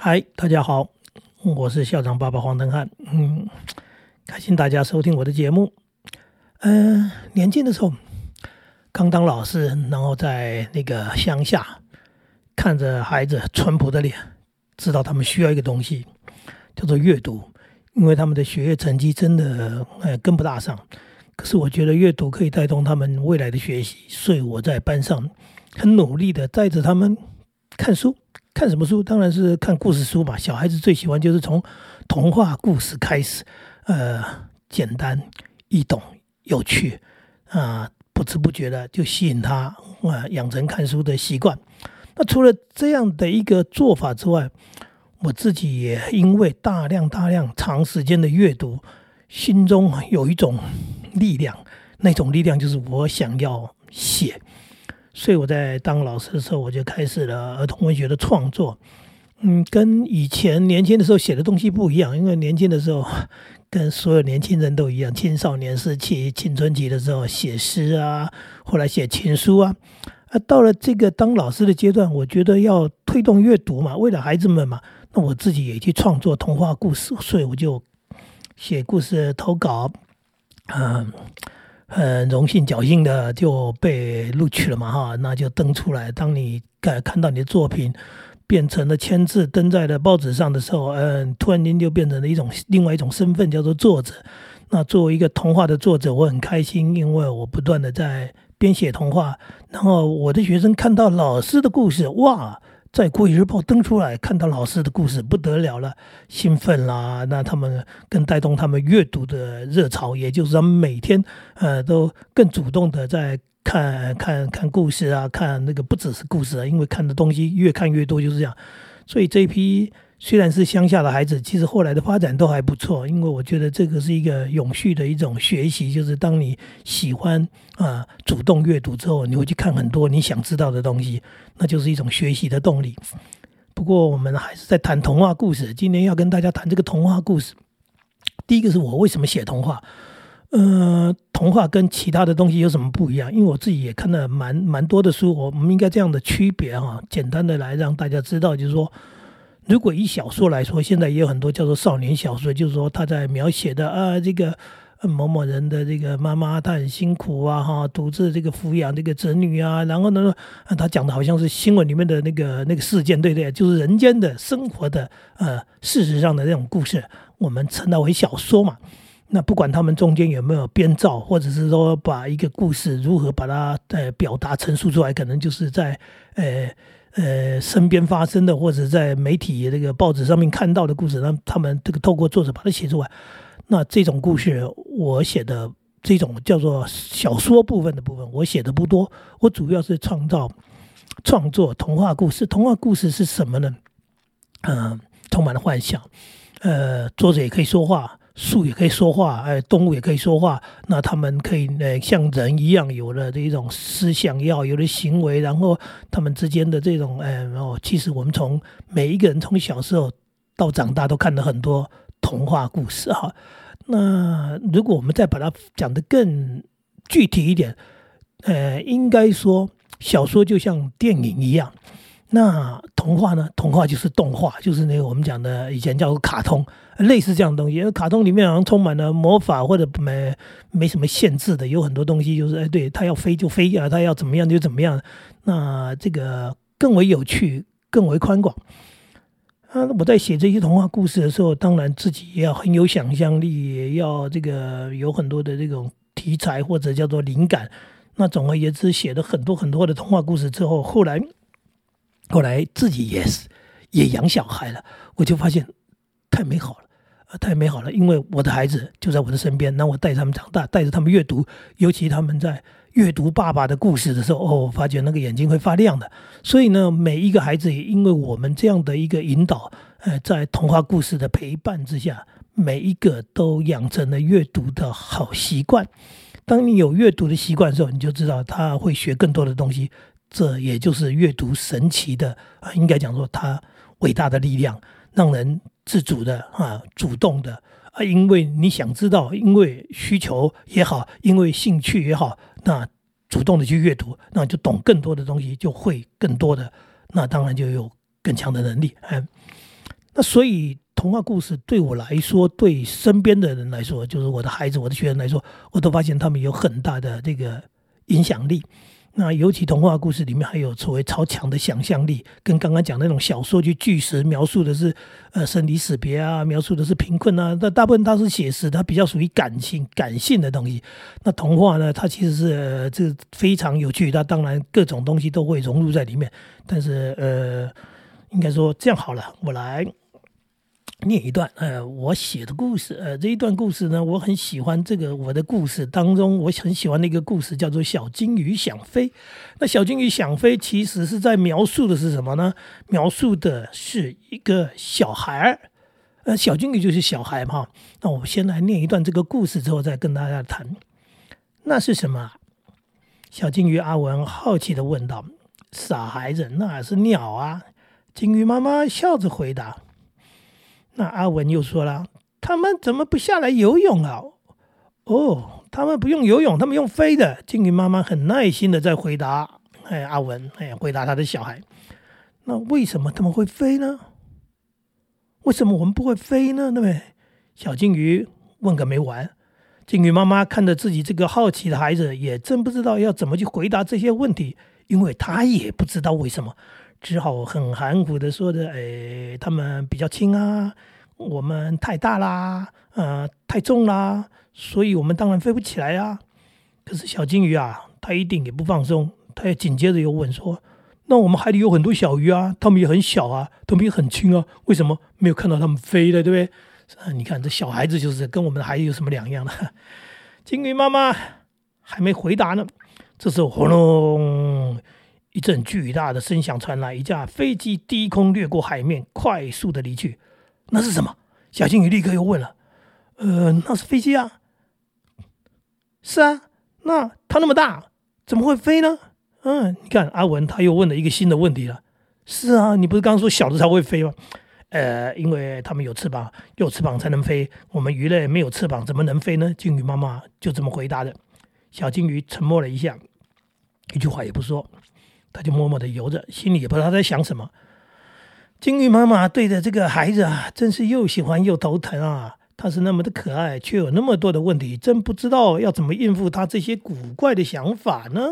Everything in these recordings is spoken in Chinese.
嗨，大家好，我是校长爸爸黄登汉。开心大家收听我的节目。年轻的时候刚当老师，然后在那个乡下看着孩子淳朴的脸，知道他们需要一个东西叫做阅读，因为他们的学业成绩真的跟不大上。可是我觉得阅读可以带动他们未来的学习，所以我在班上很努力的带着他们看书。看什么书？当然是看故事书嘛。小孩子最喜欢就是从童话故事开始，简单易懂有趣不知不觉的就吸引他养成看书的习惯。那除了这样的一个做法之外，我自己也因为大量长时间的阅读，心中有一种力量，那种力量就是我想要写。所以我在当老师的时候，我就开始了儿童文学的创作。跟以前年轻的时候写的东西不一样，因为年轻的时候跟所有年轻人都一样，青少年时期、青春期的时候写诗后来写情书到了这个当老师的阶段，我觉得要推动阅读嘛，为了孩子们嘛，那我自己也去创作童话故事，所以我就写故事投稿，很荣幸侥幸的就被录取了嘛那就登出来。当你看到你的作品变成了签字登在了报纸上的时候，突然间就变成了另外一种身份，叫做作者。那作为一个童话的作者，我很开心，因为我不断的在编写童话，然后我的学生看到老师的故事，哇，在国语日报登出来，看到老师的故事不得了了，兴奋啦！那他们更带动他们阅读的热潮，也就是他们每天都更主动的在看故事看那个不只是故事因为看的东西越看越多，就是这样。所以这一批虽然是乡下的孩子，其实后来的发展都还不错，因为我觉得这个是一个永续的一种学习，就是当你喜欢主动阅读之后，你会去看很多你想知道的东西，那就是一种学习的动力。不过我们还是在谈童话故事，今天要跟大家谈这个童话故事。第一个是我为什么写童话，童话跟其他的东西有什么不一样？因为我自己也看了蛮多的书，我们应该这样的区别简单的来让大家知道，就是说如果以小说来说，现在也有很多叫做少年小说，就是说他在描写的这个某某人的这个妈妈她很辛苦独自这个抚养这个子女然后呢他讲的好像是新闻里面的那个事件，对不对？就是人间的生活的事实上的那种故事，我们称它为小说嘛。那不管他们中间有没有编造，或者是说把一个故事如何把它表达陈述出来，可能就是在身边发生的，或者在媒体这个报纸上面看到的故事，让他们这个透过作者把它写出来。那这种故事我写的这种叫做小说部分我写的不多，我主要是创作童话故事。童话故事是什么呢？充满了幻想，作者也可以说话，树也可以说话，动物也可以说话，那他们可以像人一样有了这种思想，有了行为，然后他们之间的这种其实我们每一个人从小时候到长大都看了很多童话故事那如果我们再把它讲得更具体一点，应该说小说就像电影一样，那童话呢？童话就是动画，就是那个我们讲的以前叫卡通，类似这样的东西。卡通里面好像充满了魔法，或者没什么限制的，有很多东西就是对，他要飞就飞他要怎么样就怎么样。那这个更为有趣，更为宽广。我在写这些童话故事的时候，当然自己也要很有想象力，也要这个有很多的这种题材或者叫做灵感。那总而言之，写了很多的童话故事之后，后来自己也养小孩了，我就发现太美好了，因为我的孩子就在我的身边，然后我带他们长大，带着他们阅读，尤其他们在阅读爸爸的故事的时候，我发觉那个眼睛会发亮的。所以呢，每一个孩子也因为我们这样的一个引导，在童话故事的陪伴之下，每一个都养成了阅读的好习惯。当你有阅读的习惯的时候，你就知道他会学更多的东西，这也就是阅读神奇的应该讲说它伟大的力量，让人自主的主动的因为你想知道，因为需求也好，因为兴趣也好，那主动的去阅读，那就懂更多的东西，就会更多的，那当然就有更强的能力。 那所以童话故事对我来说，对身边的人来说，就是我的孩子、我的学生来说，我都发现他们有很大的这个影响力。那尤其童话故事里面还有所谓超强的想象力，跟刚刚讲那种小说去据实描述的是生离死别啊，描述的是贫困啊，那大部分它是写实，它比较属于感性的东西。那童话呢，它其实是这非常有趣，它当然各种东西都会融入在里面。但是应该说这样好了，我来念一段我写的故事。这一段故事呢，我很喜欢。这个我的故事当中，我很喜欢的一个故事叫做小金鱼想飞。那小金鱼想飞其实是在描述的是什么呢？描述的是一个小孩，小金鱼就是小孩嘛。那我先来念一段这个故事，之后再跟大家谈。那是什么？小金鱼阿文好奇地问道。傻孩子，那是鸟啊。金鱼妈妈笑着回答。那阿文又说了，他们怎么不下来游泳啊？哦，他们不用游泳，他们用飞的。金鱼妈妈很耐心的在回答阿文回答他的小孩。那为什么他们会飞呢？为什么我们不会飞呢？对不对？小金鱼问个没完。金鱼妈妈看着自己这个好奇的孩子，也真不知道要怎么去回答这些问题，因为他也不知道为什么，只好很含糊的说着，他们比较轻啊，我们太大啦，太重啦，所以我们当然飞不起来啊。可是小金鱼啊，他一定也不放松，他也紧接着又问说，那我们海里有很多小鱼啊，它们也很小啊，它们也很轻啊，为什么没有看到它们飞的，对不对？你看这小孩子就是跟我们的孩子有什么两样呢？金鱼妈妈还没回答呢，这时候轰隆一阵巨大的声响传来，一架飞机低空掠过海面，快速的离去。那是什么？小金鱼立刻又问了。那是飞机啊。是啊，那它那么大，怎么会飞呢？你看阿文他又问了一个新的问题了。是啊，你不是刚刚说小的才会飞吗？因为他们有翅膀，有翅膀才能飞。我们鱼类没有翅膀，怎么能飞呢？金鱼妈妈就这么回答的。小金鱼沉默了一下，一句话也不说，他就默默的游着，心里也不知道他在想什么。金鱼妈妈对着这个孩子啊，真是又喜欢又头疼啊。他是那么的可爱，却有那么多的问题，真不知道要怎么应付他这些古怪的想法呢。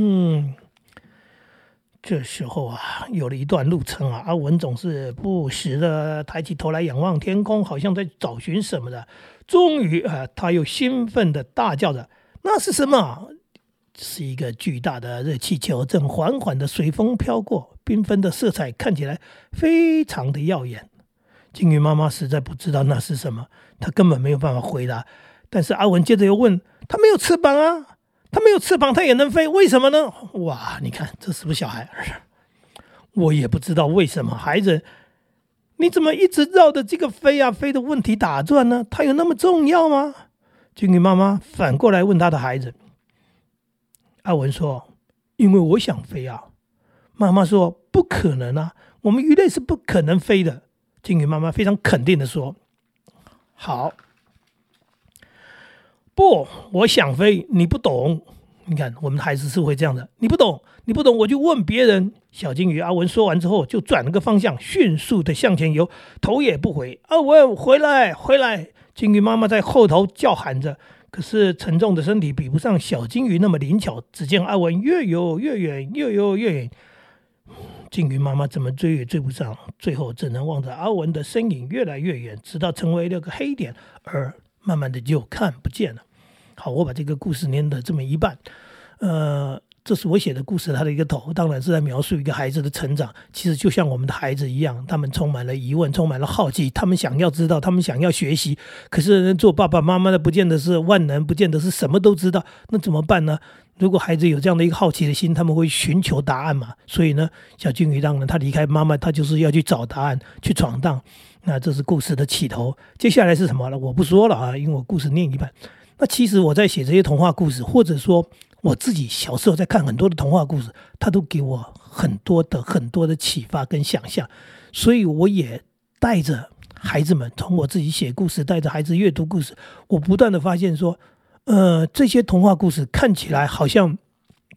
这时候啊，有了一段路程啊，阿文总是不时的抬起头来仰望天空，好像在找寻什么的。终于他又兴奋的大叫着：“那是什么？”是一个巨大的热气球，正缓缓的随风飘过，缤纷的色彩看起来非常的耀眼。金鱼妈妈实在不知道那是什么，她根本没有办法回答。但是阿文接着又问：“它没有翅膀啊？它没有翅膀，它也能飞，为什么呢？”哇，你看这是不是小孩？我也不知道为什么。孩子，你怎么一直绕着这个飞啊飞的问题打转呢？它有那么重要吗？金鱼妈妈反过来问他的孩子。阿文说：“因为我想飞啊。”妈妈说：“不可能啊，我们鱼类是不可能飞的。”金鱼妈妈非常肯定的说：“好。”不，我想飞，你不懂。你看，我们的孩子是会这样的，你不懂，我就问别人。小金鱼阿文说完之后，就转了个方向，迅速的向前游，头也不回。阿文，回来，回来！金鱼妈妈在后头叫喊着，可是沉重的身体比不上小金鱼那么灵巧。只见阿文越游越远，越游越远。金鱼妈妈怎么追也追不上，最后只能望着阿文的身影越来越远，直到成为了个黑点，而慢慢的就看不见了。好，我把这个故事念的这么一半，这是我写的故事，它的一个头，当然是在描述一个孩子的成长。其实就像我们的孩子一样，他们充满了疑问，充满了好奇，他们想要知道，他们想要学习。可是做爸爸妈妈的不见得是万能，不见得是什么都知道，那怎么办呢？如果孩子有这样的一个好奇的心，他们会寻求答案嘛。所以呢，小金鱼当然他离开妈妈，他就是要去找答案，去闯荡。那这是故事的起头，接下来是什么呢？我不说了啊，因为我故事念一半。那其实我在写这些童话故事，或者说我自己小时候在看很多的童话故事，它都给我很多的启发跟想象。所以我也带着孩子们，从我自己写故事，带着孩子阅读故事，我不断的发现说，这些童话故事看起来好像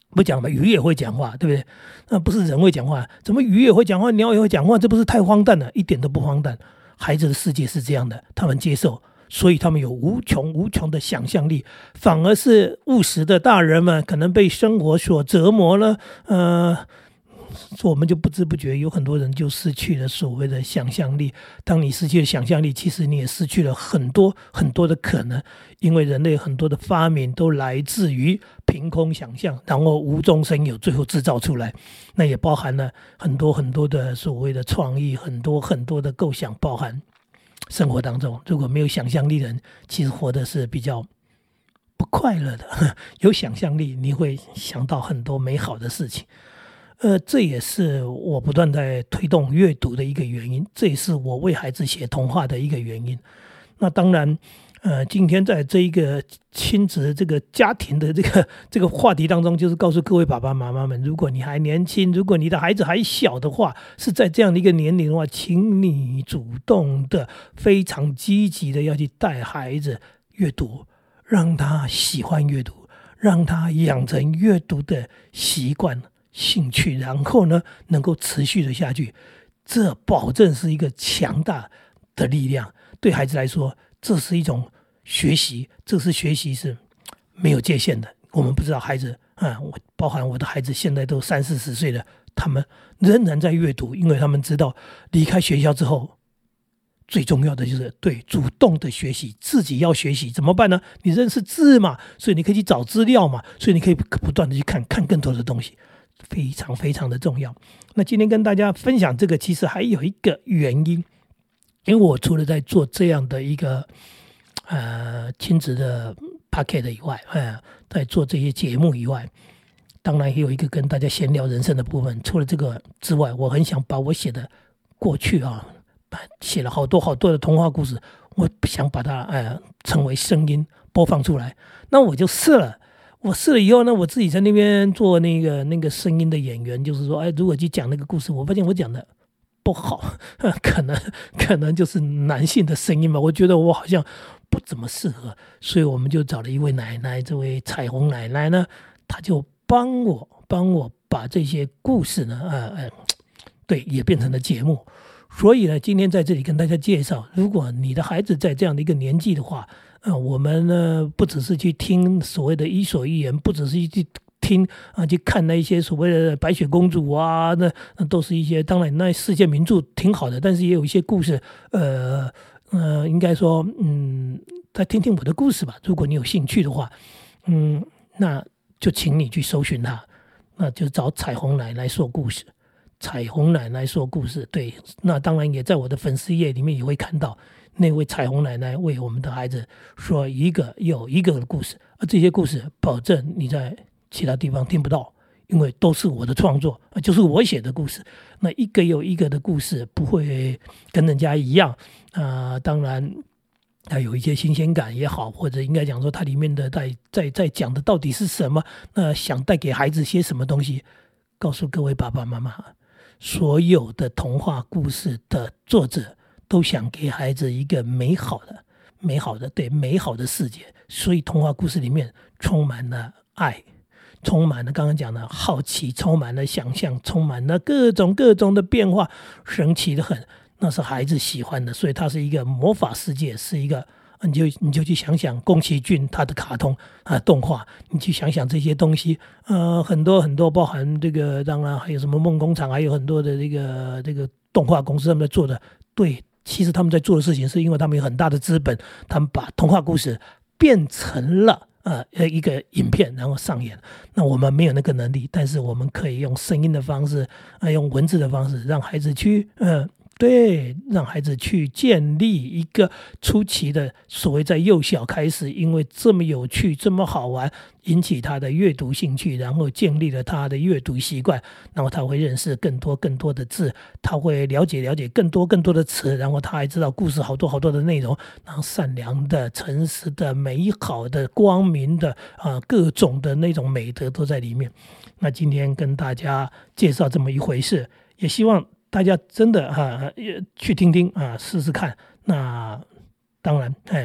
不讲嘛，鱼也会讲话，对不对？那不是人会讲话，怎么鱼也会讲话，鸟也会讲话？这不是太荒诞了？一点都不荒诞。孩子的世界是这样的，他们接受，所以他们有无穷无穷的想象力。反而是务实的大人们，可能被生活所折磨了，我们就不知不觉有很多人就失去了所谓的想象力。当你失去了想象力，其实你也失去了很多很多的可能，因为人类很多的发明都来自于凭空想象，然后无中生有，最后制造出来。那也包含了很多很多的所谓的创意，很多很多的构想，包含生活当中如果没有想象力的人，其实活的是比较不快乐的。有想象力，你会想到很多美好的事情。这也是我不断在推动阅读的一个原因，这也是我为孩子写童话的一个原因。那当然，今天在这一个亲子这个家庭的这个话题当中，就是告诉各位爸爸妈妈们，如果你还年轻，如果你的孩子还小的话，是在这样的一个年龄的话，请你主动的、非常积极的要去带孩子阅读，让他喜欢阅读，让他养成阅读的习惯、兴趣，然后呢，能够持续的下去。这保证是一个强大的力量。对孩子来说，这是一种学习，这是学习是没有界限的。我们不知道孩子包含我的孩子现在都30、40岁了，他们仍然在阅读，因为他们知道离开学校之后，最重要的就是对主动的学习，自己要学习怎么办呢？你认识字嘛，所以你可以去找资料嘛，所以你可以不断的去看更多的东西，非常非常的重要。那今天跟大家分享这个，其实还有一个原因，因为我除了在做这样的一个亲子的 podcast 以外，在做这些节目以外，当然也有一个跟大家闲聊人生的部分。除了这个之外，我很想把我写的过去写了好多好多的童话故事，我想把它成为声音播放出来。那我就试了。我试了以后呢，我自己在那边做那个声音的演员，就是说，如果去讲那个故事，我发现我讲的不好，可能就是男性的声音嘛，我觉得我好像不怎么适合，所以我们就找了一位奶奶，这位彩虹奶奶呢，她就帮我把这些故事呢，对，也变成了节目。所以呢，今天在这里跟大家介绍，如果你的孩子在这样的一个年纪的话，我们呢不只是去听所谓的伊索寓言，不只是去听去看那一些所谓的白雪公主啊，那都是一些，当然那世界名著挺好的，但是也有一些故事，应该说，再听听我的故事吧。如果你有兴趣的话，那就请你去搜寻它，那就找彩虹奶奶说故事。彩虹奶奶说故事，对，那当然也在我的粉丝页里面也会看到那位彩虹奶奶为我们的孩子说一个又一个的故事，而这些故事保证你在其他地方听不到，因为都是我的创作，就是我写的故事。那一个又一个的故事不会跟人家一样，当然它有一些新鲜感也好，或者应该讲说它里面的在讲的到底是什么，想带给孩子些什么东西，告诉各位爸爸妈妈，所有的童话故事的作者都想给孩子一个美好的世界，所以童话故事里面充满了爱，充满了刚刚讲的好奇，充满了想象，充满了各种的变化，神奇的很，那是孩子喜欢的，所以它是一个魔法世界，是一个你就去想想宫崎骏他的卡通动画，你去想想这些东西，很多包含这个，当然还有什么梦工厂，还有很多的这个动画公司他们在做的，对，其实他们在做的事情是因为他们有很大的资本，他们把童话故事变成了一个影片，然后上演。那我们没有那个能力，但是我们可以用声音的方式，用文字的方式，让孩子去让孩子去建立一个初期的所谓在幼小开始，因为这么有趣这么好玩，引起他的阅读兴趣，然后建立了他的阅读习惯，然后他会认识更多的字，他会了解更多的词，然后他还知道故事好多的内容，然后善良的、诚实的、美好的、光明的各种的那种美德都在里面。那今天跟大家介绍这么一回事，也希望大家真的去听听试试看。那当然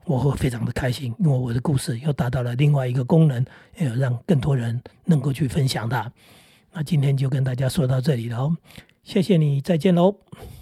我会非常的开心，因为我的故事又达到了另外一个功能，让更多人能够去分享它。那今天就跟大家说到这里了，谢谢你，再见喽。